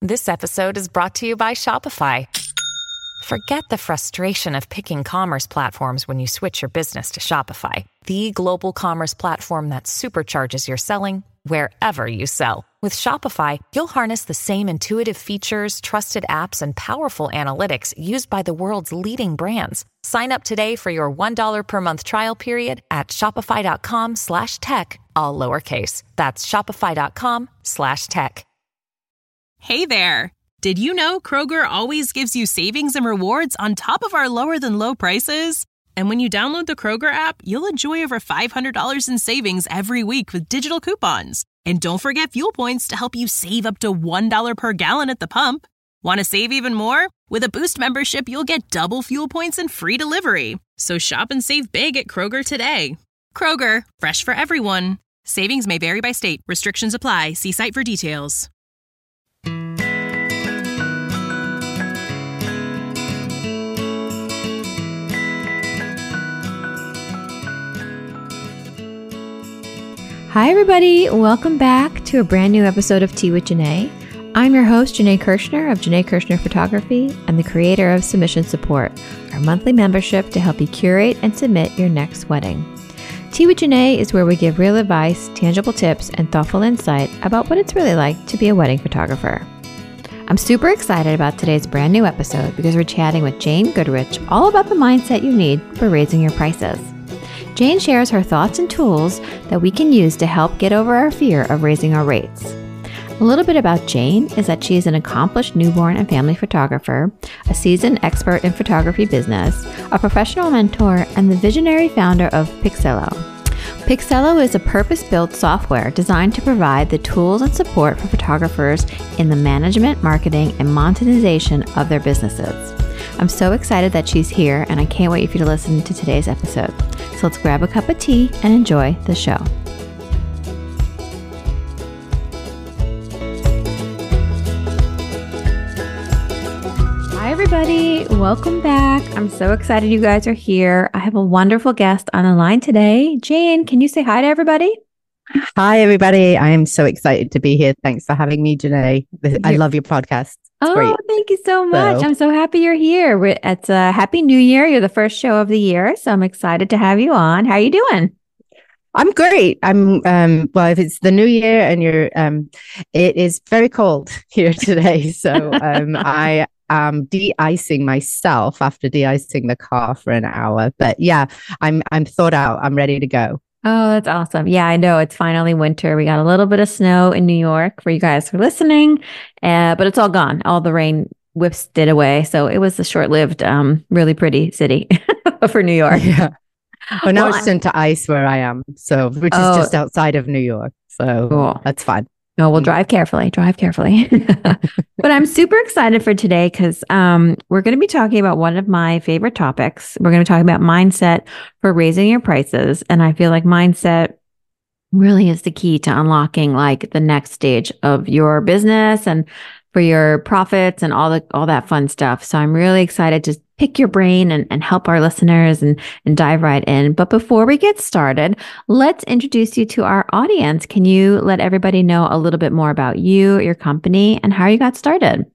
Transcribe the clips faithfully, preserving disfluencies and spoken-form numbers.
This episode is brought to you by Shopify. Forget the frustration of picking commerce platforms when you switch your business to Shopify, the global commerce platform that supercharges your selling wherever you sell. With Shopify, you'll harness the same intuitive features, trusted apps, and powerful analytics used by the world's leading brands. Sign up today for your one dollar per month trial period at shopify.com slash tech, all lowercase. That's shopify.com slash tech. Hey there. Did you know Kroger always gives you savings and rewards on top of our lower than low prices? And when you download the Kroger app, you'll enjoy over five hundred dollars in savings every week with digital coupons. And don't forget fuel points to help you save up to one dollar per gallon at the pump. Want to save even more? With a Boost membership, you'll get double fuel points and free delivery. So shop and save big at Kroger today. Kroger, fresh for everyone. Savings may vary by state. Restrictions apply. See site for details. Hi, everybody. Welcome back to a brand new episode of Tea with Janae. I'm your host, Janae Kirshner of Janae Kirshner Photography and the creator of Submission Support, our monthly membership to help you curate and submit your next wedding. Tea with Janae is where we give real advice, tangible tips, and thoughtful insight about what it's really like to be a wedding photographer. I'm super excited about today's brand new episode because we're chatting with Jane Goodrich all about the mindset you need for raising your prices. Jane shares her thoughts and tools that we can use to help get over our fear of raising our rates. A little bit about Jane is that she is an accomplished newborn and family photographer, a seasoned expert in photography business, a professional mentor, and the visionary founder of Pixello. Pixello is a purpose-built software designed to provide the tools and support for photographers in the management, marketing, and monetization of their businesses. I'm so excited that she's here, and I can't wait for you to listen to today's episode. So let's grab a cup of tea and enjoy the show. Hi, everybody. Welcome back. I'm so excited you guys are here. I have a wonderful guest on the line today. Jane, can you say hi to everybody? Hi, everybody. I am so excited to be here. Thanks for having me, Janae. I love your podcast. It's oh, great. Thank you so much. So, I'm so happy you're here. We're, it's a happy new year. You're the first show of the year. So I'm excited to have you on. How are you doing? I'm great. I'm, um, well, if it's the new year and you're, um, it is very cold here today. So um, I am de-icing myself after de-icing the car for an hour. But yeah, I'm, I'm thawed out. I'm ready to go. Oh, that's awesome. Yeah, I know it's finally winter. We got a little bit of snow in New York for you guys who are listening, uh, but it's all gone. All the rain whiffed it away. So it was a short-lived, um, really pretty city for New York. Yeah. Well, now well, it's turned to ice where I am. So, which oh, is just outside of New York. So cool. That's fun. No, we'll drive carefully, drive carefully. But I'm super excited for today because um, we're going to be talking about one of my favorite topics. We're going to talk about mindset for raising your prices. And I feel like mindset really is the key to unlocking like the next stage of your business and for your profits and all the all that fun stuff. So I'm really excited to pick your brain and, and help our listeners and, and dive right in. But before we get started, let's introduce you to our audience. Can you let everybody know a little bit more about you, your company, and how you got started?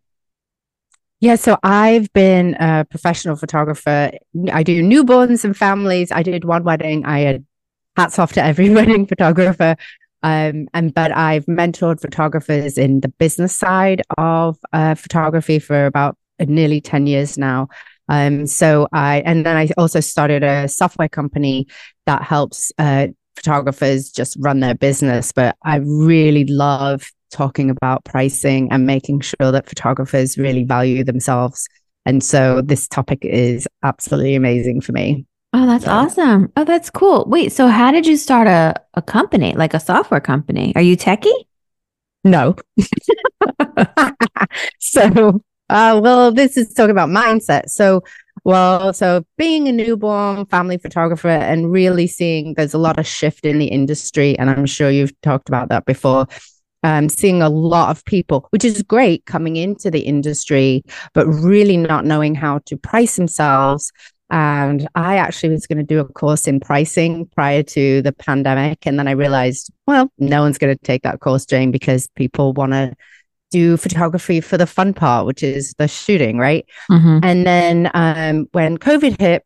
Yeah, so I've been a professional photographer. I do newborns and families. I did one wedding. I had hats off to every wedding photographer. Um, and but I've mentored photographers in the business side of uh, photography for about nearly ten years now. Um, so I, and then I also started a software company that helps uh, photographers just run their business. But I really love talking about pricing and making sure that photographers really value themselves. And so this topic is absolutely amazing for me. Oh, that's so. awesome. Oh, that's cool. Wait, so how did you start a, a company, like a software company? Are you techie? No. so, uh, well, this is talking about mindset. So, well, so being a newborn family photographer and really seeing there's a lot of shift in the industry. And I'm sure you've talked about that before. Um, seeing a lot of people, which is great coming into the industry, but really not knowing how to price themselves. And I actually was going to do a course in pricing prior to the pandemic. And then I realized, well, no one's going to take that course, Jane, because people want to do photography for the fun part, which is the shooting, right? Mm-hmm. And then um, when COVID hit,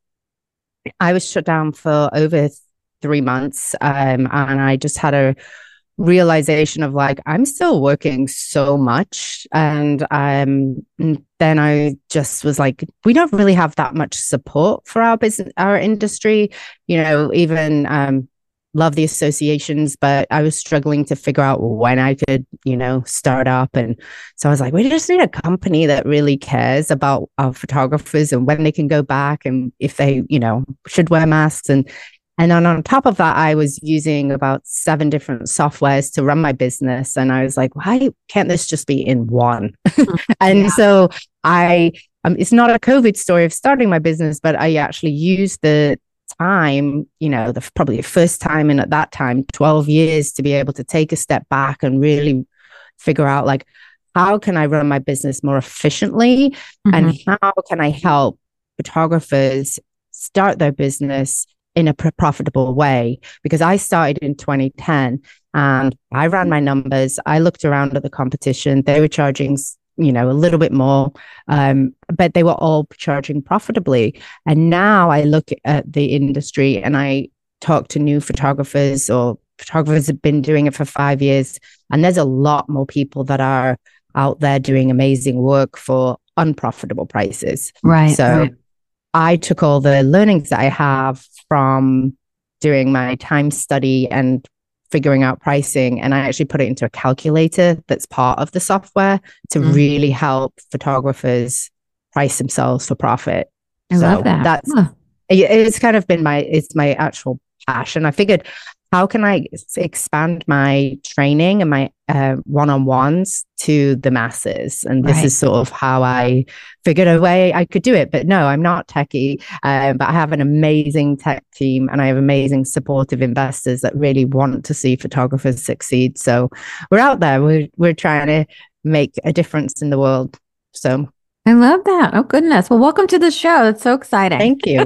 I was shut down for over three months. Um, and I just had a realization of like, I'm still working so much. And um, then I just was like, we don't really have that much support for our business, our industry, you know, even um, love the associations, but I was struggling to figure out when I could, you know, start up. And so I was like, we just need a company that really cares about our photographers and when they can go back and if they, you know, should wear masks. And And then on top of that, I was using about seven different softwares to run my business. And I was like, why can't this just be in one? and yeah. so I, um, it's not a COVID story of starting my business, but I actually used the time, you know, the probably the first time in at that time, twelve years to be able to take a step back and really figure out like, how can I run my business more efficiently? Mm-hmm. And how can I help photographers start their business in a profitable way? Because I started in twenty ten and I ran my numbers. I looked around at the competition. They were charging, you know, a little bit more, um, but they were all charging profitably. And now I look at the industry and I talk to new photographers or photographers have been doing it for five years. And there's a lot more people that are out there doing amazing work for unprofitable prices. Right. So right. I took all the learnings that I have from doing my time study and figuring out pricing, and I actually put it into a calculator that's part of the software to mm. really help photographers price themselves for profit. I so love that. That's huh. It's kind of been my it's my actual passion. I figured, how can I expand my training and my uh, one-on-ones to the masses? And this right. is sort of how I figured a way I could do it. But no, I'm not techie, uh, but I have an amazing tech team and I have amazing supportive investors that really want to see photographers succeed. So we're out there. We're, we're trying to make a difference in the world. So I love that. Oh, goodness. Well, welcome to the show. It's so exciting. Thank you.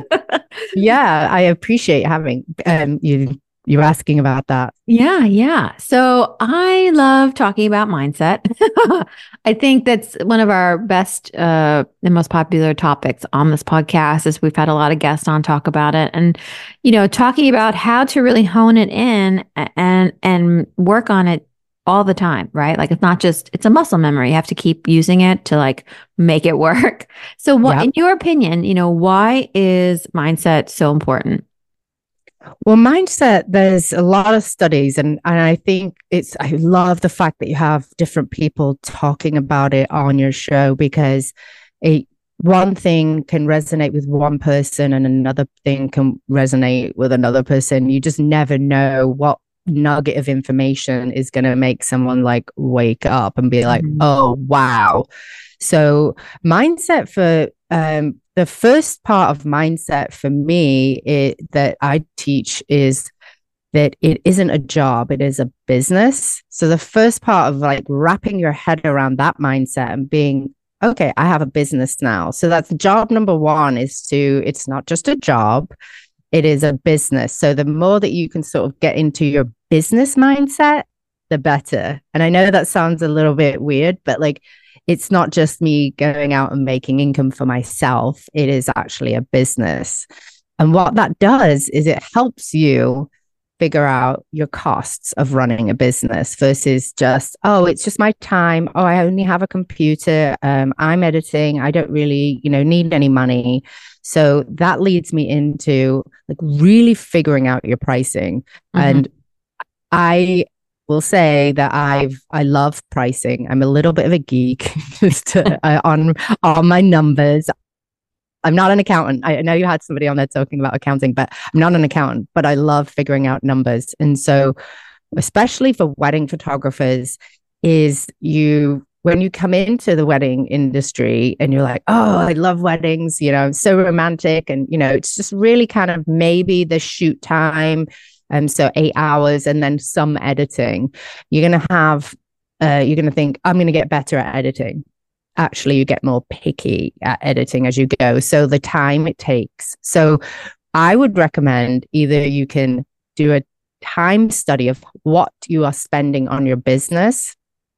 Yeah, I appreciate having um, you. You're asking about that. Yeah, yeah. So I love talking about mindset. I think that's one of our best uh, and most popular topics on this podcast, as we've had a lot of guests on talk about it. And, you know, talking about how to really hone it in and and work on it all the time, right? Like it's not just, it's a muscle memory. You have to keep using it to like make it work. So what, yep. in your opinion, you know, why is mindset so important? Well, mindset, there's a lot of studies, and, and I think it's, I love the fact that you have different people talking about it on your show, because it, one thing can resonate with one person and another thing can resonate with another person. You just never know what nugget of information is going to make someone like wake up and be like, mm-hmm. oh, wow. So mindset for, um, the first part of mindset for me it, that I teach is that it isn't a job, it is a business. So the first part of like wrapping your head around that mindset and being, okay, I have a business now. So that's job number one, is to, it's not just a job, it is a business. So the more that you can sort of get into your business mindset, the better. And I know that sounds a little bit weird, but like, it's not just me going out and making income for myself. It is actually a business. And what that does is it helps you figure out your costs of running a business versus just, oh, it's just my time. Oh, I only have a computer. Um, I'm editing. I don't really, you know, need any money. So that leads me into like really figuring out your pricing. Mm-hmm. And I will say that I've I love pricing. I'm a little bit of a geek just to, uh, on on my numbers. I'm not an accountant. I know you had somebody on there talking about accounting, but I'm not an accountant. But I love figuring out numbers, and so especially for wedding photographers, is you when you come into the wedding industry and you're like, oh, I love weddings. You know, so romantic, and you know, it's just really kind of maybe the shoot time. Um, so eight hours and then some editing. You're going to have, uh, you're going to think, I'm going to get better at editing. Actually, you get more picky at editing as you go. So the time it takes. So I would recommend either you can do a time study of what you are spending on your business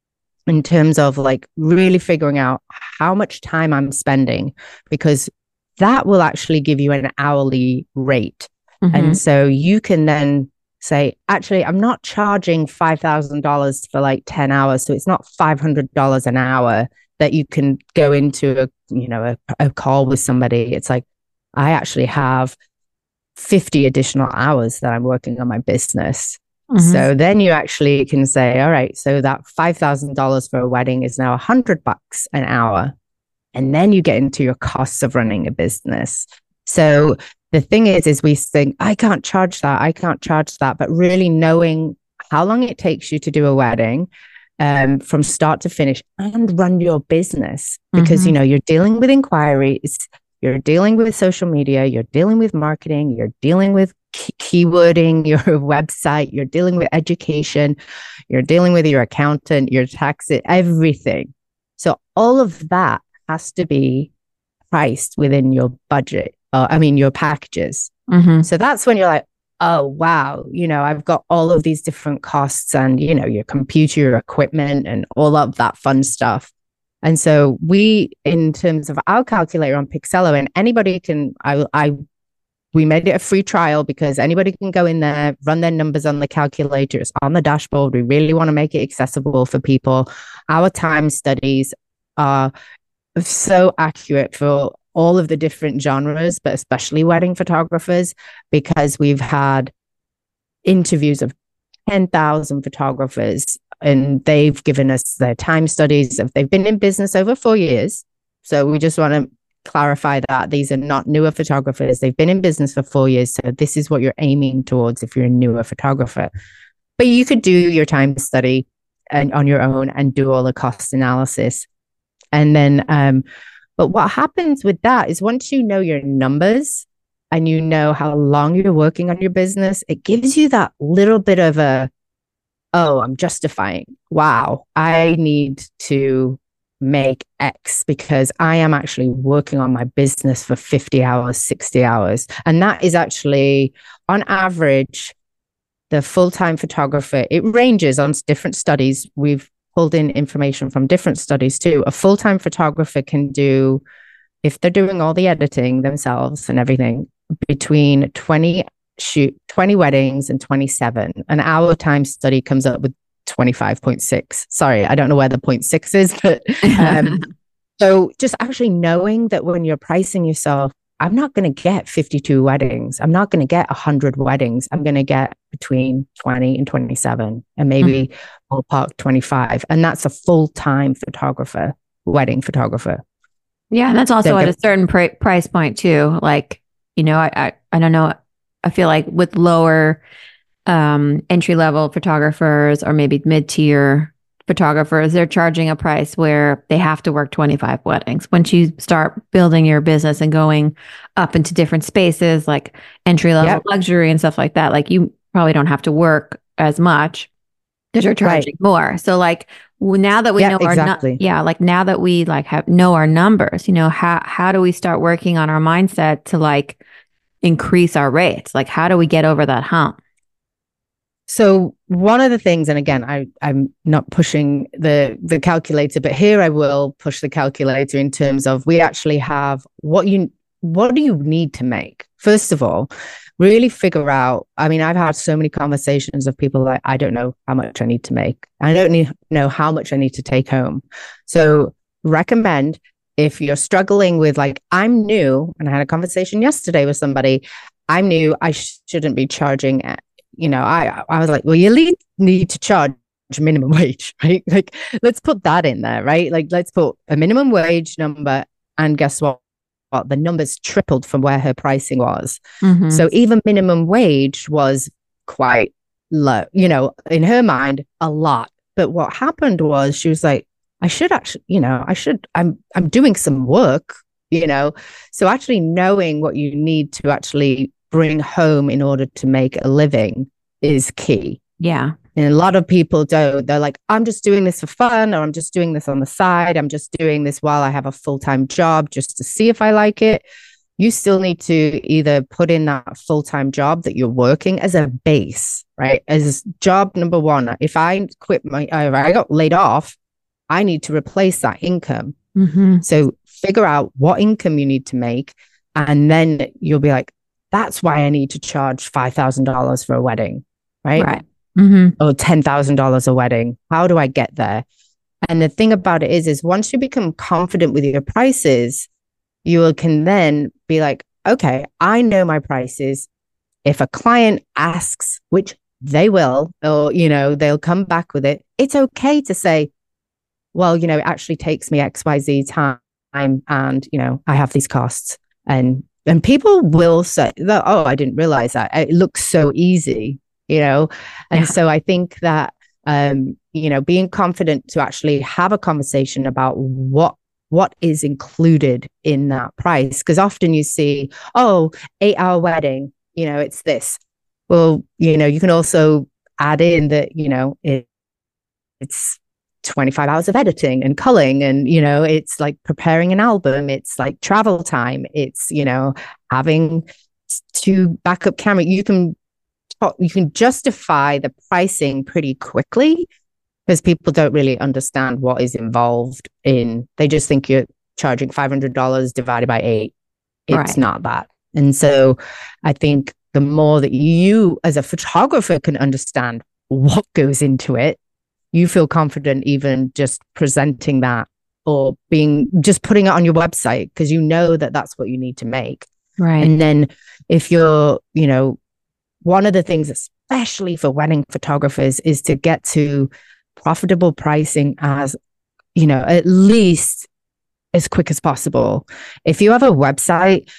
in terms of like really figuring out how much time I'm spending, because that will actually give you an hourly rate. Mm-hmm. And so you can then say, actually, I'm not charging five thousand dollars for like ten hours. So it's not five hundred dollars an hour that you can go into a, you know, a, a call with somebody. It's like, I actually have fifty additional hours that I'm working on my business. Mm-hmm. So then you actually can say, all right, so that five thousand dollars for a wedding is now a hundred bucks an hour. And then you get into your costs of running a business. So the thing is, is we think, I can't charge that. I can't charge that. But really knowing how long it takes you to do a wedding, um, from start to finish, and run your business, because, mm-hmm. you know, you're dealing with inquiries, you're dealing with social media, you're dealing with marketing, you're dealing with key- keywording your website, you're dealing with education, you're dealing with your accountant, your taxes, everything. So all of that has to be priced within your budget. Uh, I mean, your packages. Mm-hmm. So that's when you're like, oh, wow, you know, I've got all of these different costs and, you know, your computer, your equipment, and all of that fun stuff. And so we, in terms of our calculator on Pixello, and anybody can, I, I, we made it a free trial because anybody can go in there, run their numbers on the calculator. It's on the dashboard. We really want to make it accessible for people. Our time studies are so accurate for all of the different genres, but especially wedding photographers, because we've had interviews of ten thousand photographers and they've given us their time studies. They've been in business over four years. So we just want to clarify that these are not newer photographers. They've been in business for four years. So this is what you're aiming towards if you're a newer photographer. But you could do your time study and on your own and do all the cost analysis. And then, um, but what happens with that is once you know your numbers and you know how long you're working on your business, it gives you that little bit of a, oh, I'm justifying. Wow, I need to make X because I am actually working on my business for fifty hours, sixty hours. And that is actually, on average, the full-time photographer, it ranges on different studies. We've pulled in information from different studies too. A full-time photographer can do, if they're doing all the editing themselves and everything, between twenty shoot twenty weddings and twenty-seven. An hour time study comes up with twenty-five point six. Sorry, I don't know where the point six is, but um, so just actually knowing that when you're pricing yourself, I'm not going to get fifty-two weddings. I'm not going to get one hundred weddings. I'm going to get between twenty and twenty-seven and maybe mm-hmm. ballpark twenty-five. And that's a full-time photographer, wedding photographer. Yeah. And that's also They're at a certain pr- price point too. Like, you know, I, I, I don't know. I feel like with lower um, entry-level photographers or maybe mid-tier photographers, they're charging a price where they have to work twenty-five weddings. Once you start building your business and going up into different spaces like entry-level yep. luxury and stuff like that, like you probably don't have to work as much because you're charging right. more. So like now that we yeah, know our exactly. nu- yeah, like now that we like have know our numbers, you know, how how do we start working on our mindset to like increase our rates? Like how do we get over that hump? So one of the things, and again, I, I'm not pushing the, the calculator, but here I will push the calculator in terms of we actually have what you, what do you need to make? First of all, really figure out, I mean, I've had so many conversations of people like, I don't know how much I need to make. I don't need, know how much I need to take home. So recommend if you're struggling with like, I'm new, and I had a conversation yesterday with somebody, I'm new, I sh- shouldn't be charging at, you know, I I was like, well, you need to charge minimum wage, right? Like, let's put that in there, right? Like, let's put a minimum wage number, and guess what? Well, the numbers tripled from where her pricing was. Mm-hmm. So even minimum wage was quite low, you know, in her mind, a lot. But what happened was she was like, I should actually, you know, I should, I'm I'm doing some work, you know. So actually knowing what you need to actually bring home in order to make a living is key. Yeah. And a lot of people don't. They're like, I'm just doing this for fun, or I'm just doing this on the side. I'm just doing this while I have a full-time job just to see if I like it. You still need to either put in that full-time job that you're working as a base, right? As job number one. If I quit my, if I got laid off, I need to replace that income. Mm-hmm. So figure out what income you need to make. And then you'll be like, that's why I need to charge five thousand dollars for a wedding, right? Right. Mm-hmm. Or ten thousand dollars a wedding. How do I get there? And the thing about it is, is once you become confident with your prices, you can then be like, okay, I know my prices. If a client asks, which they will, or, you know, they'll come back with it, it's okay to say, well, you know, it actually takes me X Y Z time and, you know, I have these costs. And and people will say, oh, I didn't realize that. It looks so easy, you know? And yeah. so I think that, um, you know, being confident to actually have a conversation about what what is included in that price. Because often you see, oh, eight hour wedding, you know, it's this. Well, you know, you can also add in that, you know, it, it's twenty-five hours of editing and culling, and, you know, it's like preparing an album. It's like travel time. It's, you know, having two backup camera. You can talk, you can justify the pricing pretty quickly because people don't really understand what is involved in, they just think you're charging five hundred dollars divided by eight. It's right. not that. And so I think the more that you as a photographer can understand what goes into it, you feel confident even just presenting that or being just putting it on your website because you know that that's what you need to make. Right. And then if you're, you know, one of the things, especially for wedding photographers, is to get to profitable pricing as, you know, at least as quick as possible. If you have a website,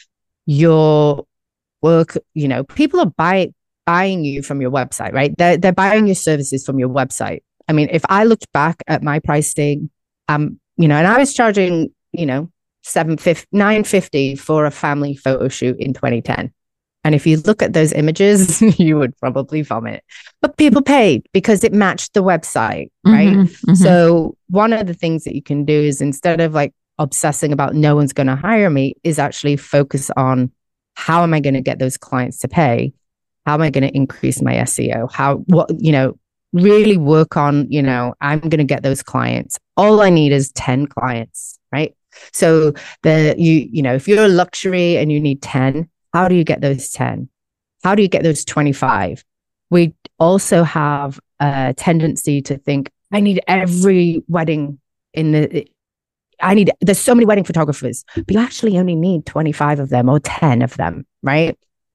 your work, you know, people are buy, buying you from your website, right? They're, they're buying your services from your website. I mean, if I looked back at my pricing, um, you know, and I was charging, you know, seven fifty, nine fifty for a family photo shoot in twenty ten. And if you look at those images, you would probably vomit. But people paid because it matched the website, right? Mm-hmm, mm-hmm. So one of the things that you can do is, instead of like obsessing about no one's going to hire me, is actually focus on how am I going to get those clients to pay? How am I going to increase my S E O? How, what, you know, really work on, you know, I'm going to get those clients. All I need is ten clients, right? So the, you, you know, if you're a luxury and you need ten, how do you get those ten? How do you get those twenty-five? We also have a tendency to think, I need every wedding in the, I need, there's so many wedding photographers, but you actually only need twenty-five of them or ten of them, right?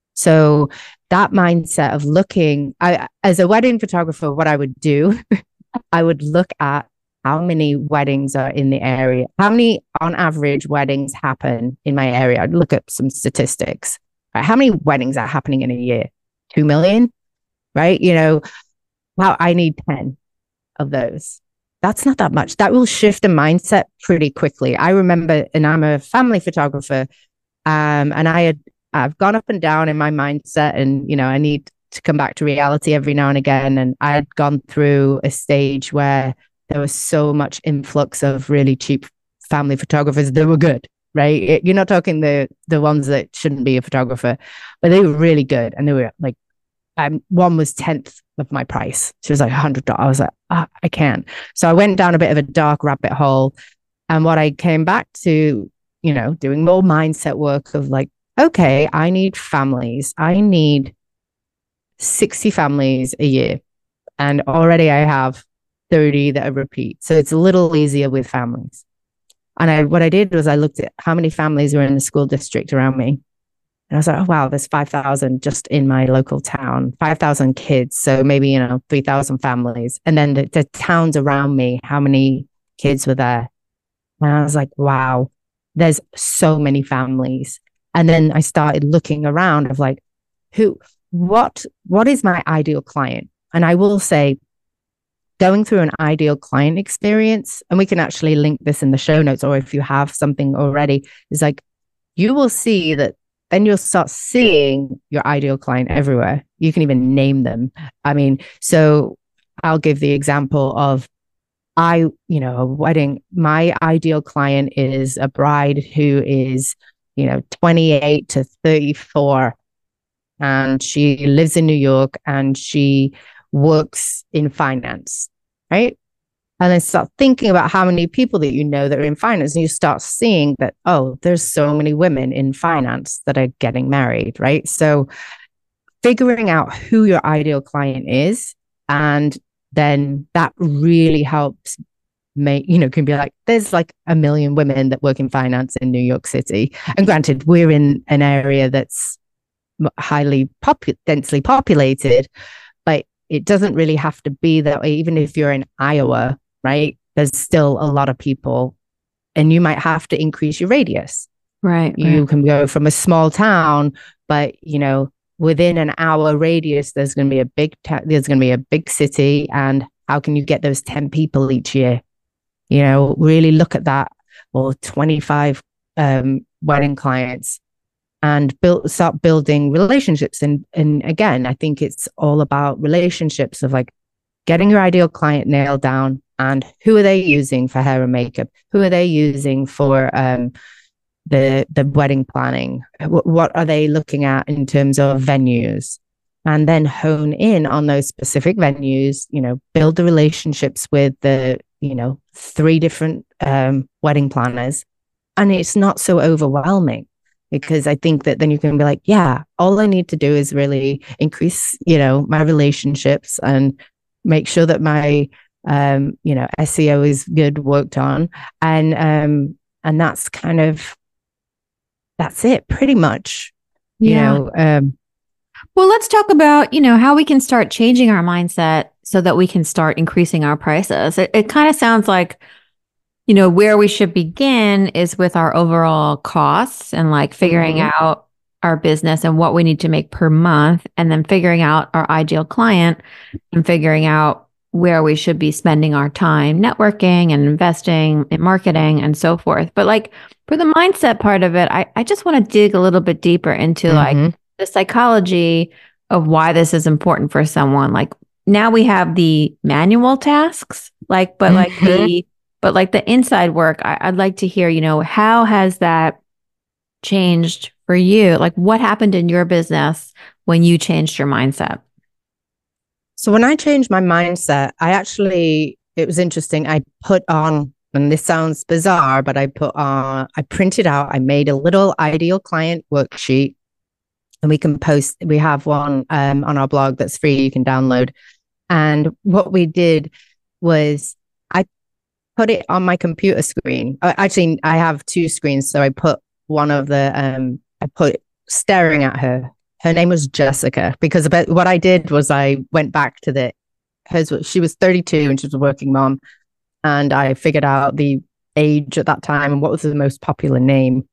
So that mindset of looking, I, as a wedding photographer, what I would do, I would look at how many weddings are in the area, how many on average weddings happen in my area. I'd look at some statistics. Right? How many weddings are happening in a year? Two million, right? You know, wow, I need ten of those. That's not that much. That will shift the mindset pretty quickly. I remember, and I'm a family photographer, um, and I had, I've gone up and down in my mindset, and, you know, I need to come back to reality every now and again. And I had gone through a stage where there was so much influx of really cheap family photographers that were good, right? It, you're not talking the the ones that shouldn't be a photographer, but they were really good. And they were like, um, one was tenth of my price. She was like one hundred dollars. I was like, ah, I can't. So I went down a bit of a dark rabbit hole. And what I came back to, you know, doing more mindset work of like, okay, I need families. I need sixty families a year. And already I have thirty that are repeat. So it's a little easier with families. And I, what I did was I looked at how many families were in the school district around me. And I was like, oh, wow, there's five thousand just in my local town, five thousand kids. So maybe, you know, three thousand families. And then the, the towns around me, how many kids were there? And I was like, wow, there's so many families. And then I started looking around of like, who, what, what is my ideal client? And I will say, going through an ideal client experience, and we can actually link this in the show notes, or if you have something already, is like, you will see that then you'll start seeing your ideal client everywhere. You can even name them. I mean, so I'll give the example of, I, you know, a wedding, my ideal client is a bride who is, you know, twenty-eight to thirty-four, and she lives in New York and she works in finance, right? And then start thinking about how many people that you know that are in finance. And you start seeing that, oh, there's so many women in finance that are getting married, right? So figuring out who your ideal client is, and then that really helps make, you know, can be like, there's like a million women that work in finance in New York City. And granted, we're in an area that's highly popu- densely populated, but it doesn't really have to be that way. Even if you're in Iowa, right, there's still a lot of people, and you might have to increase your radius. Right. You right. can go from a small town, but, you know, within an hour radius, there's going to be a big, ta- there's going to be a big city. And how can you get those ten people each year? You know, really look at that, or twenty-five um, wedding clients, and build, start building relationships. And, and again, I think it's all about relationships of like getting your ideal client nailed down, and who are they using for hair and makeup? Who are they using for um, the the wedding planning? What, what are they looking at in terms of venues? And then hone in on those specific venues, you know, build the relationships with the, you know, three different um, wedding planners. And it's not so overwhelming, because I think that then you can be like, yeah, all I need to do is really increase, you know, my relationships and make sure that my, um, you know, S E O is good, worked on. And, um, and that's kind of, that's it pretty much, you Yeah. know. Um, Well, let's talk about, you know, how we can start changing our mindset so that we can start increasing our prices. It, it kind of sounds like, you know, where we should begin is with our overall costs and like figuring Mhm. out our business and what we need to make per month, and then figuring out our ideal client and figuring out where we should be spending our time networking and investing in marketing and so forth. But like for the mindset part of it, I, I just want to dig a little bit deeper into like Mhm. the psychology of why this is important for someone. Like now we have the manual tasks, like, but like Mhm. the, but like the inside work, I, I'd like to hear, you know, how has that changed for you? Like what happened in your business when you changed your mindset? So when I changed my mindset, I actually, it was interesting. I put on, and this sounds bizarre, but I put on, I printed out, I made a little ideal client worksheet, and we can post, we have one um, on our blog that's free, you can download. And what we did was I put it on my computer screen. Uh, actually, I have two screens. So I put one of the, um, I put staring at her. Her name was Jessica, because about what I did was I went back to the, hers, she was thirty-two and she was a working mom. And I figured out the age at that time and what was the most popular name.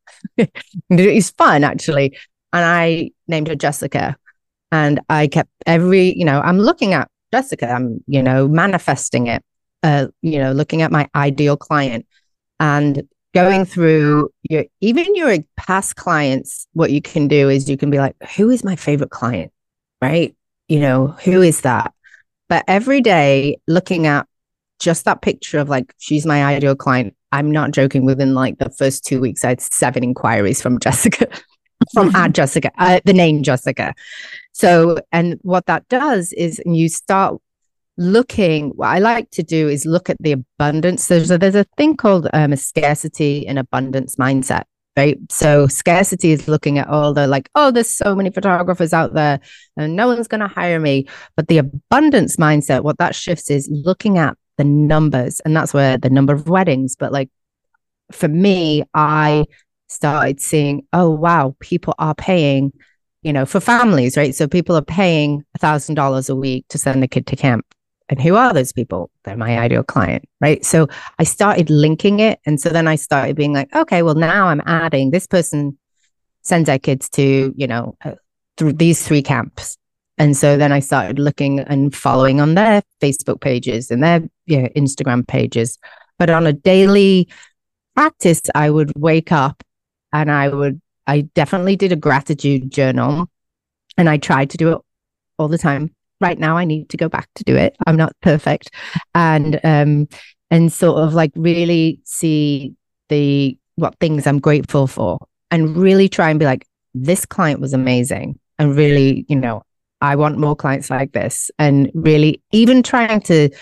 It's fun, actually. And I named her Jessica. And I kept every, you know, I'm looking at Jessica, I'm, you know, manifesting it, uh, you know, looking at my ideal client and going through your, even your past clients. What you can do is you can be like, who is my favorite client? Right? You know, who is that? But every day looking at just that picture of like, she's my ideal client. I'm not joking. Within like the first two weeks, I had seven inquiries from Jessica, from at Jessica, uh, the name Jessica. So, and what that does is you start looking, what I like to do is look at the abundance. There's a, there's a thing called um, a scarcity and abundance mindset, right? So scarcity is looking at all the like, oh, there's so many photographers out there and no one's going to hire me. But the abundance mindset, what that shifts is looking at the numbers, and that's where the number of weddings. But like for me, I started seeing, oh, wow, people are paying, you know, for families, right? So people are paying a thousand dollars a week to send a kid to camp. And who are those people? They're my ideal client, right? So I started linking it. And so then I started being like, okay, well, now I'm adding this person sends their kids to, you know, uh, through these three camps. And so then I started looking and following on their Facebook pages and their you know, Instagram pages. But on a daily practice, I would wake up and I would, I definitely did a gratitude journal, and I tried to do it all the time. Right now, I need to go back to do it. I'm not perfect. And, um, and sort of like really see the, what things I'm grateful for, and really try and be like, this client was amazing. And really, you know, I want more clients like this. And really even trying to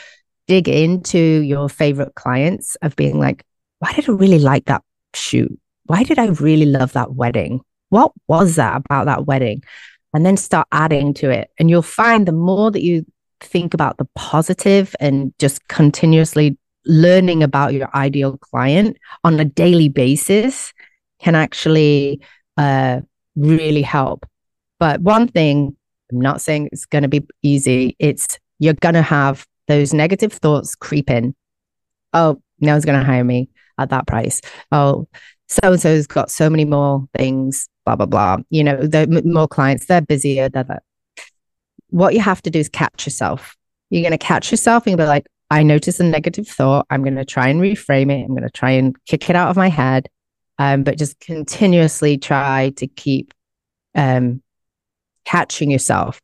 dig into your favorite clients of being like, why did I really like that shoot? Why did I really love that wedding? What was that about that wedding? And then start adding to it. And you'll find the more that you think about the positive and just continuously learning about your ideal client on a daily basis can actually uh, really help. But one thing, I'm not saying it's going to be easy. It's you're going to have those negative thoughts creep in. Oh, no one's going to hire me at that price. Oh, so-and-so's got so many more things, blah, blah, blah. You know, the more clients, they're busier. Blah, blah. What you have to do is catch yourself. You're going to catch yourself and be like, I noticed a negative thought. I'm going to try and reframe it. I'm going to try and kick it out of my head. Um, but just continuously try to keep um, catching yourself.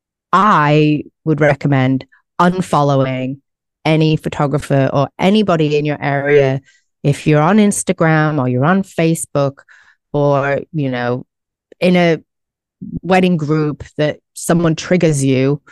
I would recommend unfollowing any photographer or anybody in your area. If you're on Instagram or you're on Facebook or, you know, in a wedding group that someone triggers you,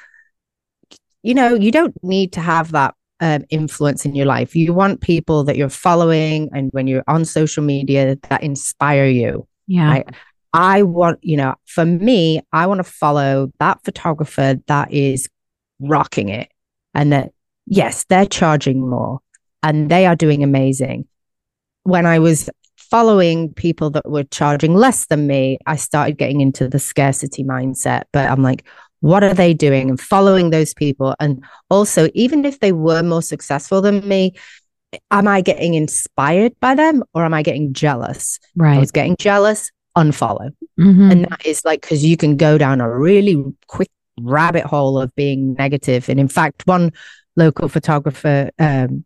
you know, you don't need to have that um, influence in your life. You want people that you're following and when you're on social media that inspire you. Yeah. Right? I want, you know, for me, I want to follow that photographer that is rocking it and that, yes, they're charging more and they are doing amazing. When I was following people that were charging less than me, I started getting into the scarcity mindset. But I'm like, what are they doing? And following those people. And also, even if they were more successful than me, am I getting inspired by them or am I getting jealous? Right. I was getting jealous, unfollow. Mm-hmm. And that is like, because you can go down a really quick rabbit hole of being negative. And in fact, one local photographer um,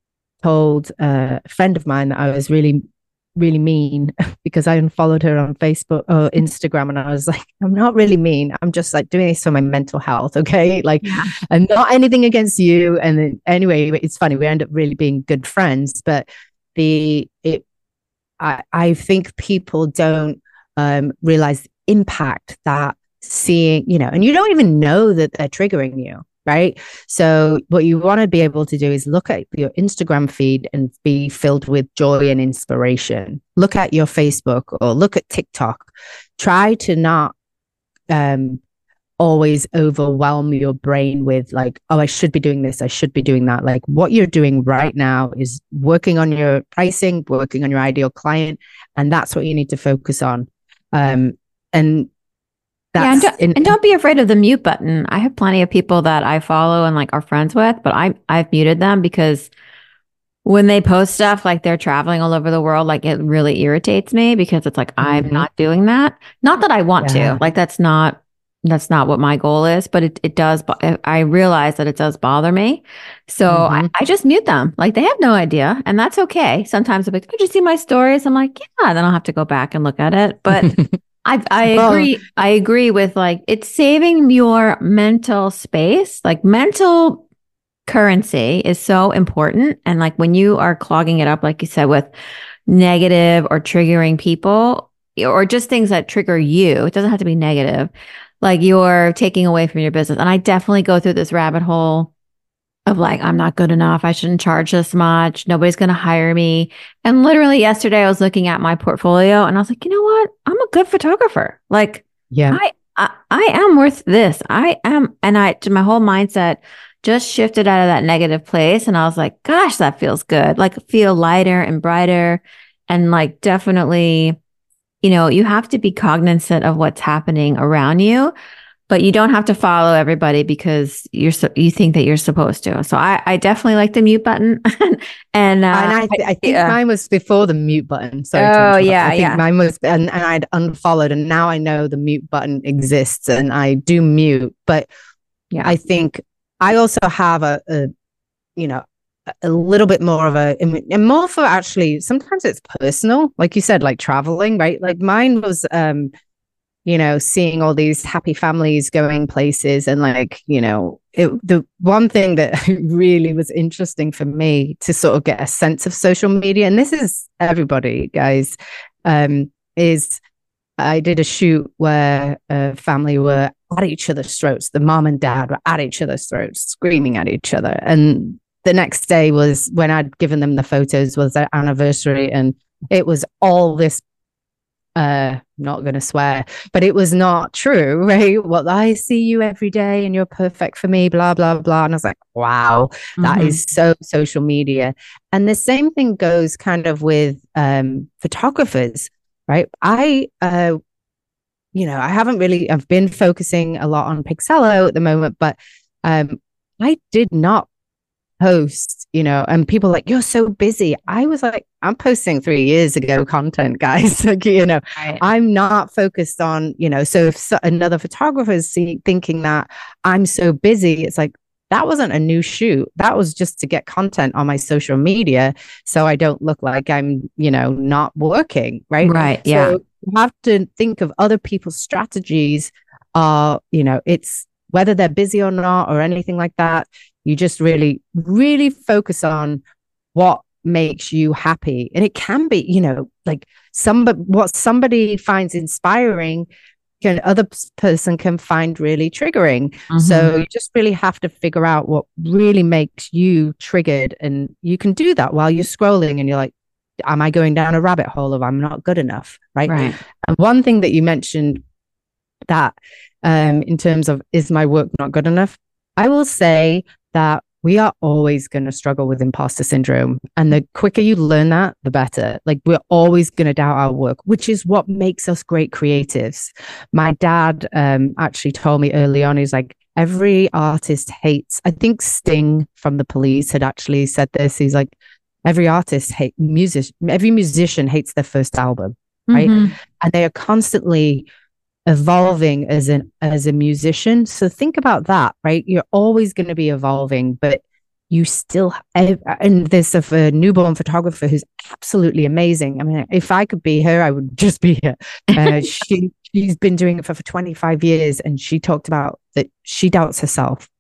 told uh, a friend of mine that I was really, really mean because I unfollowed her on Facebook or Instagram. And I was like, I'm not really mean. I'm just like doing this for my mental health. Okay. Like, yeah. I'm not anything against you. And then, anyway, it's funny. We end up really being good friends, but the, it, I, I think people don't um, realize the impact that seeing, you know, and you don't even know that they're triggering you. Right. So what you want to be able to do is look at your Instagram feed and be filled with joy and inspiration. Look at your Facebook or look at TikTok. Try to not um, always overwhelm your brain with like, oh, I should be doing this. I should be doing that. Like what you're doing right now is working on your pricing, working on your ideal client. And that's what you need to focus on. Um, and Yeah, and don't, in, and don't be afraid of the mute button. I have plenty of people that I follow and like are friends with, but I I've muted them because when they post stuff like they're traveling all over the world, like it really irritates me because it's like mm-hmm. I'm not doing that. Not that I want yeah. to. Like that's not that's not what my goal is, but it it does. I realize that it does bother me, so mm-hmm. I, I just mute them. Like they have no idea, and that's okay. Sometimes I'm like, did you see my stories? I'm like, yeah. Then I'll have to go back and look at it, but. I I agree. Well, I agree with like it's saving your mental space. Like mental currency is so important. And like when you are clogging it up, like you said, with negative or triggering people or just things that trigger you, it doesn't have to be negative. Like you're taking away from your business. And I definitely go through this rabbit hole of like, I'm not good enough. I shouldn't charge this much. Nobody's going to hire me. And literally yesterday I was looking at my portfolio and I was like, you know what? I'm a good photographer. Like, yeah, I, I, I am worth this. I am. And I, my whole mindset just shifted out of that negative place. And I was like, gosh, that feels good. Like feel lighter and brighter. And like, definitely, you know, you have to be cognizant of what's happening around you. But you don't have to follow everybody because you're so, you think that you're supposed to. So I, I definitely like the mute button, and uh, and I, th- I think yeah. mine was before the mute button. Sorry, oh yeah, I think yeah. mine was, and, and I'd unfollowed, and now I know the mute button exists, and I do mute. But yeah, I think I also have a, a you know, a little bit more of a, and more for actually. Sometimes it's personal, like you said, like traveling, right? Like mine was. um you know, seeing all these happy families going places and like, you know, it, the one thing that really was interesting for me to sort of get a sense of social media, and this is everybody, guys, um, is I did a shoot where a family were at each other's throats. The mom and dad were at each other's throats, screaming at each other. And the next day was when I'd given them the photos, was their anniversary, and it was all this, uh, I'm not going to swear, but it was not true, right? Well, I see you every day and you're perfect for me, blah, blah, blah. And I was like, wow, that mm-hmm. is so social media. And the same thing goes kind of with um, photographers, right? I, uh, you know, I haven't really, I've been focusing a lot on Pixello at the moment, but um, I did not post, you know, and people are like, you're so busy. I was like, I'm posting three years ago content, guys. Like, you know, right. I'm not focused on, you know, so if so, another photographer is see, thinking that I'm so busy, it's like, that wasn't a new shoot. That was just to get content on my social media so I don't look like I'm, you know, not working, right? Right, yeah. So you have to think of other people's strategies. Uh, you know, it's whether they're busy or not or anything like that. You just really, really focus on what makes you happy. And it can be, you know, like somebody, what somebody finds inspiring, can other person can find really triggering. Mm-hmm. So you just really have to figure out what really makes you triggered. And you can do that while you're scrolling and you're like, am I going down a rabbit hole of I'm not good enough? Right. Right. And one thing that you mentioned that um, in terms of, is my work not good enough? I will say that we are always going to struggle with imposter syndrome. And the quicker you learn that, the better. Like, we're always going to doubt our work, which is what makes us great creatives. My dad um, actually told me early on, he's like, every artist hates, I think Sting from The Police had actually said this. He's like, every artist hate music, every musician hates their first album, right? Mm-hmm. And they are constantly evolving as an as a musician. So think about that, right? You're always going to be evolving, but you still, and there's a, a newborn photographer who's absolutely amazing. I mean, if I could be her, I would just be her. Uh, she she's been doing it for, for twenty-five years, and she talked about that she doubts herself.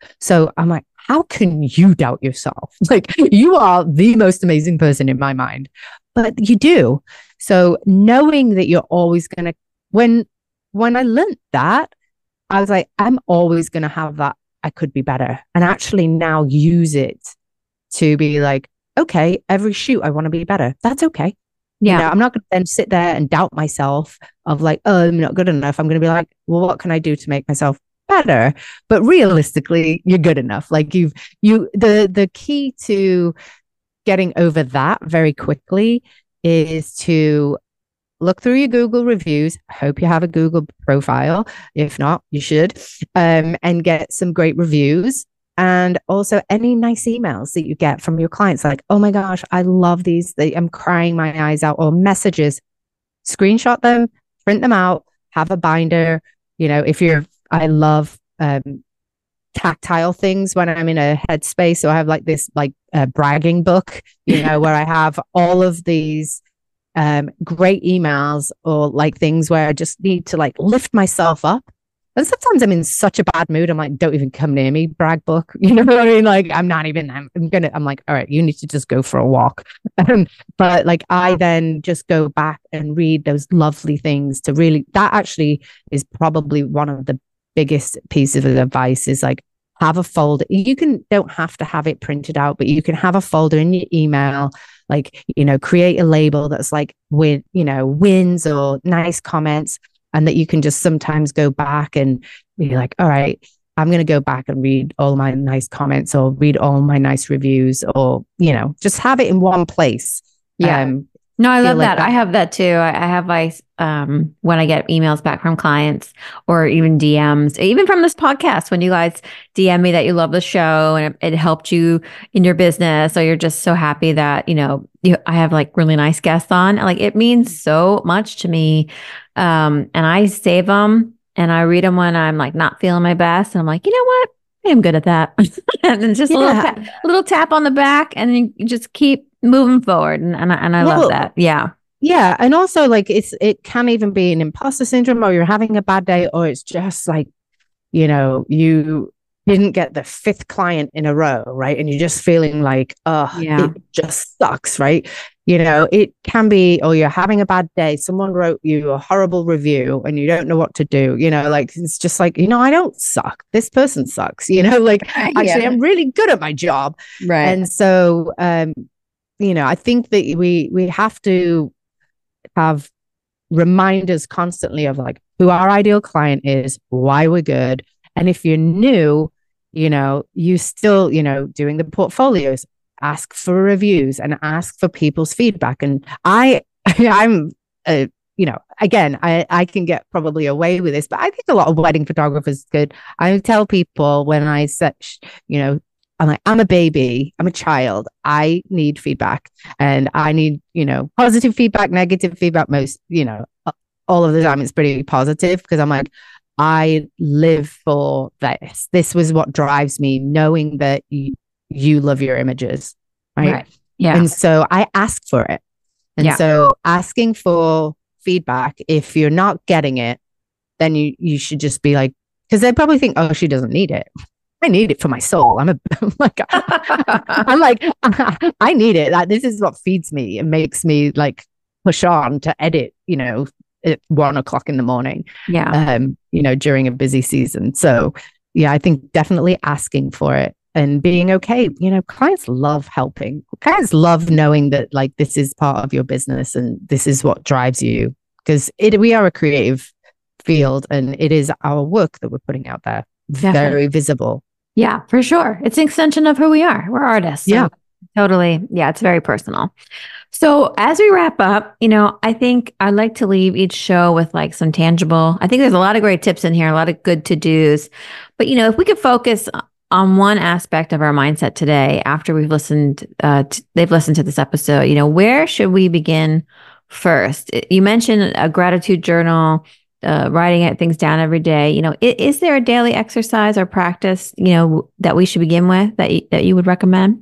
So I'm like, how can you doubt yourself? Like, you are the most amazing person in my mind, but you do. So knowing that you're always going to, when When I learned that, I was like, I'm always going to have that. I could be better. And actually now use it to be like, okay, every shoot, I want to be better. That's okay. Yeah. You know, I'm not going to then sit there and doubt myself of like, oh, I'm not good enough. I'm going to be like, well, what can I do to make myself better? But realistically, you're good enough. Like you've, you, the, the key to getting over that very quickly is to look through your Google reviews. I hope you have a Google profile. If not, you should, um, and get some great reviews. And also any nice emails that you get from your clients, like, oh my gosh, I love these. I'm crying my eyes out. Or messages, screenshot them, print them out, have a binder. You know, if you're, I love um, tactile things when I'm in a headspace. So I have like this like uh, bragging book, you know, where I have all of these um great emails or like things where I just need to like lift myself up. And sometimes I'm in such a bad mood, I'm like, don't even come near me, brag book. You know what I mean? Like, I'm not even, I'm, I'm gonna, I'm like, all right, you need to just go for a walk. Um, but like, I then just go back and read those lovely things to really, that actually is probably one of the biggest pieces of advice is like, have a folder. You can, don't have to have it printed out, but you can have a folder in your email, like, you know, create a label that's like with, you know, wins or nice comments, and that you can just sometimes go back and be like, all right, I'm going to go back and read all my nice comments or read all my nice reviews, or, you know, just have it in one place. Yeah. Um, No, I love like that. that. I have that too. I, I have like, um, when I get emails back from clients or even D Ms, even from this podcast, when you guys D M me that you love the show and it, it helped you in your business, or you're just so happy that, you know, you, I have like really nice guests on, like it means so much to me. Um, and I save them and I read them when I'm like not feeling my best. And I'm like, you know what? I am good at that. And then just yeah. a little tap, a little tap on the back, and then you just keep moving forward. And and I, and I well, love that. Yeah. Yeah. And also like it's, it can even be an imposter syndrome, or you're having a bad day, or it's just like, you know, you didn't get the fifth client in a row. Right. And you're just feeling like, oh, yeah. it just sucks. Right. You know, it can be, or you're having a bad day. Someone wrote you a horrible review and you don't know what to do. You know, like, it's just like, you know, I don't suck. This person sucks, you know, like actually yeah. I'm really good at my job. Right. And so, um, you know, I think that we, we have to have reminders constantly of like who our ideal client is, why we're good. And if you're new, you know, you still, you know, doing the portfolios, ask for reviews and ask for people's feedback. And I, I'm, uh, you know, again, I, I can get probably away with this, but I think a lot of wedding photographers could. I tell people when I set, you know, I'm like, I'm a baby, I'm a child. I need feedback and I need, you know, positive feedback, negative feedback. Most, you know, all of the time it's pretty positive because I'm like, I live for this. This was what drives me, knowing that you, you love your images, right? Right. Yeah. And so I ask for it. And yeah. so asking for feedback, if you're not getting it, then you, you should just be like, because they probably think, oh, she doesn't need it. I need it for my soul. I'm a, I'm like, I'm like, I need it. Like, this is what feeds me and makes me like push on to edit, you know, at one o'clock in the morning. Yeah. Um, you know, during a busy season. So yeah, I think definitely asking for it and being okay. You know, clients love helping. Clients love knowing that like this is part of your business and this is what drives you, because it we are a creative field and it is our work that we're putting out there. Definitely. Very visible. Yeah, for sure. It's an extension of who we are. We're artists. So yeah. Totally. Yeah, it's very personal. So as we wrap up, you know, I think I'd like to leave each show with like some tangible, I think there's a lot of great tips in here, a lot of good to-dos. But, you know, if we could focus on one aspect of our mindset today, after we've listened, uh, t- they've listened to this episode, you know, where should we begin first? You mentioned a gratitude journal, uh, writing things down every day. You know, is, is there a daily exercise or practice, you know, that we should begin with that you, that you would recommend?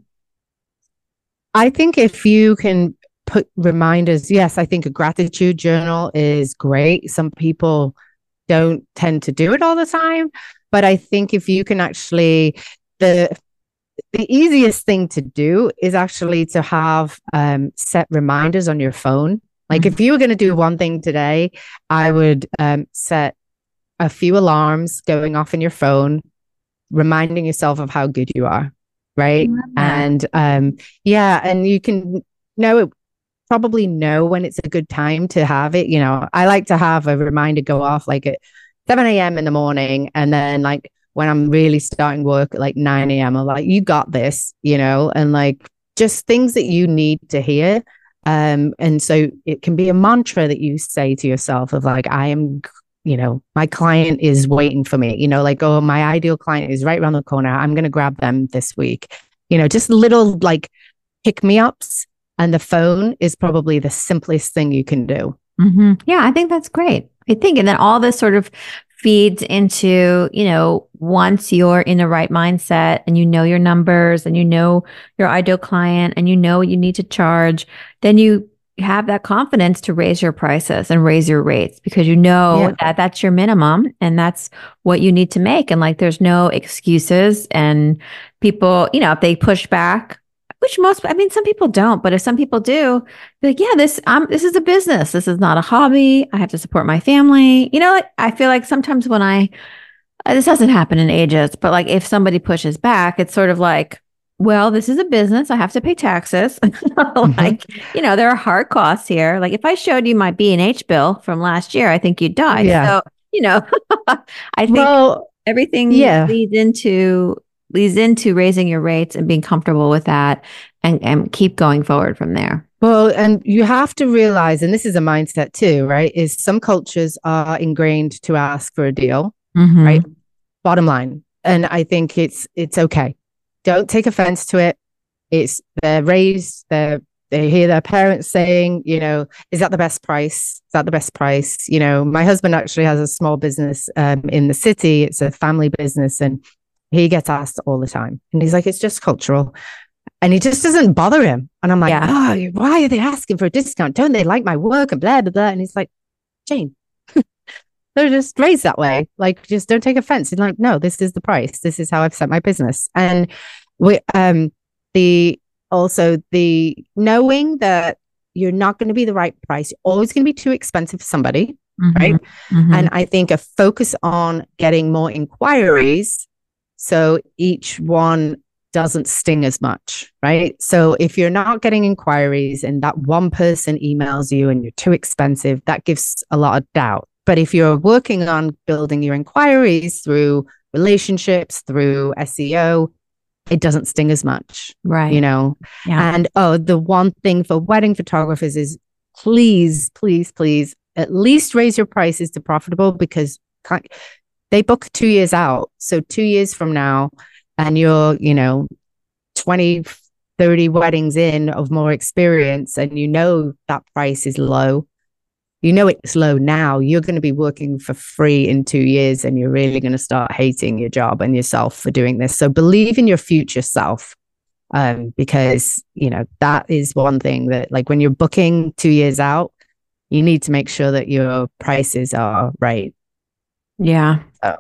I think if you can put reminders, yes, I think a gratitude journal is great. Some people don't tend to do it all the time, but I think if you can actually, the the easiest thing to do is actually to have um, set reminders on your phone. Like mm-hmm. if you were going to do one thing today, I would um, set a few alarms going off in your phone, reminding yourself of how good you are. Right. And um, yeah, and you can know, probably know when it's a good time to have it. You know, I like to have a reminder go off like at seven a.m. in the morning. And then like when I'm really starting work at like nine a.m., I'm like, you got this, you know, and like just things that you need to hear. Um, and so it can be a mantra that you say to yourself of like, I am, you know, my client is waiting for me, you know, like, oh, my ideal client is right around the corner. I'm going to grab them this week. You know, just little like pick me ups, and the phone is probably the simplest thing you can do. Mm-hmm. Yeah, I think that's great. I think, and then all this sort of feeds into, you know, once you're in the right mindset and you know your numbers and you know your ideal client and you know what you need to charge, then you have that confidence to raise your prices and raise your rates because you know yeah. that that's your minimum and that's what you need to make. And like, there's no excuses, and people, you know, if they push back, which most, I mean, some people don't, but if some people do, they're like, yeah, this, um, this is a business. This is not a hobby. I have to support my family. You know, I feel like sometimes when I, this hasn't happened in ages, but like if somebody pushes back, it's sort of like, well, this is a business. I have to pay taxes. like, mm-hmm. you know, there are hard costs here. Like if I showed you my B and H bill from last year, I think you'd die. Yeah. So, you know, I think well, everything yeah. leads into leads into raising your rates and being comfortable with that and, and keep going forward from there. Well, and you have to realize, and this is a mindset too, right? Is some cultures are ingrained to ask for a deal, mm-hmm. right? Bottom line. And I think it's it's okay. Don't take offense to it. It's they're raised, they're, they hear their parents saying, you know, is that the best price? Is that the best price? You know, my husband actually has a small business um, in the city. It's a family business, and he gets asked all the time. And he's like, it's just cultural. And he just doesn't bother him. And I'm like, yeah. oh, why are they asking for a discount? Don't they like my work and blah, blah, blah. And he's like, Jane, they're just raised that way. Like, just don't take offense. And like, no, this is the price. This is how I've set my business. And we, um, the, also the knowing that you're not going to be the right price. You're always going to be too expensive for somebody, mm-hmm. right? Mm-hmm. And I think a focus on getting more inquiries so each one doesn't sting as much, right? So if you're not getting inquiries and that one person emails you and you're too expensive, that gives a lot of doubt. But if you're working on building your inquiries through relationships, through S E O, it doesn't sting as much, right? You know? Yeah. And oh, the one thing for wedding photographers is please, please, please, at least raise your prices to profitable, because they book two years out. So two years from now, and you're, you know, twenty, thirty weddings in of more experience, and you know that price is low. You know it's low now. You're going to be working for free in two years, and you're really going to start hating your job and yourself for doing this. So believe in your future self, um, because, you know, that is one thing that, like, when you're booking two years out, you need to make sure that your prices are right. Yeah. So.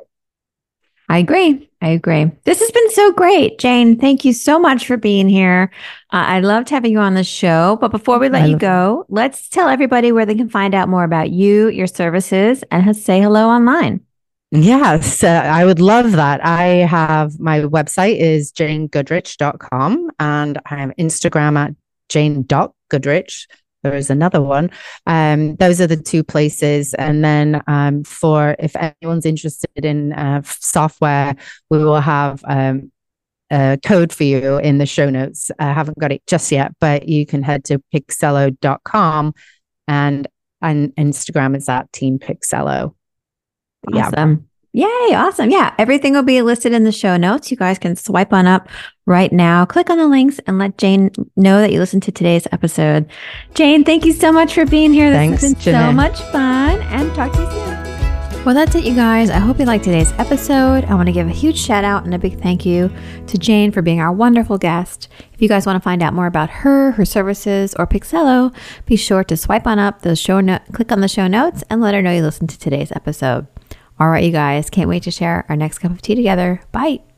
I agree. I agree. This has been so great. Jane, thank you so much for being here. Uh, I loved having you on the show. But before we let I you go, it. let's tell everybody where they can find out more about you, your services, and say hello online. Yes, uh, I would love that. I have, my website is jane goodrich dot com, and I have Instagram at jane dot goodrich. There is another one. Um, those are the two places. And then um, for if anyone's interested in uh, software, we will have um, a code for you in the show notes. I haven't got it just yet, but you can head to pixello dot com, and and Instagram is at Team Pixello. Awesome. Yeah. Yay. Awesome. Yeah. Everything will be listed in the show notes. You guys can swipe on up right now, click on the links, and let Jane know that you listened to today's episode. Jane, thank you so much for being here. This Thanks, has been Janae. so much fun, and talk to you soon. Well, that's it, you guys. I hope you liked today's episode. I want to give a huge shout out and a big thank you to Jane for being our wonderful guest. If you guys want to find out more about her, her services, or Pixello, be sure to swipe on up the show note, click on the show notes, and let her know you listened to today's episode. All right, you guys, can't wait to share our next cup of tea together. Bye.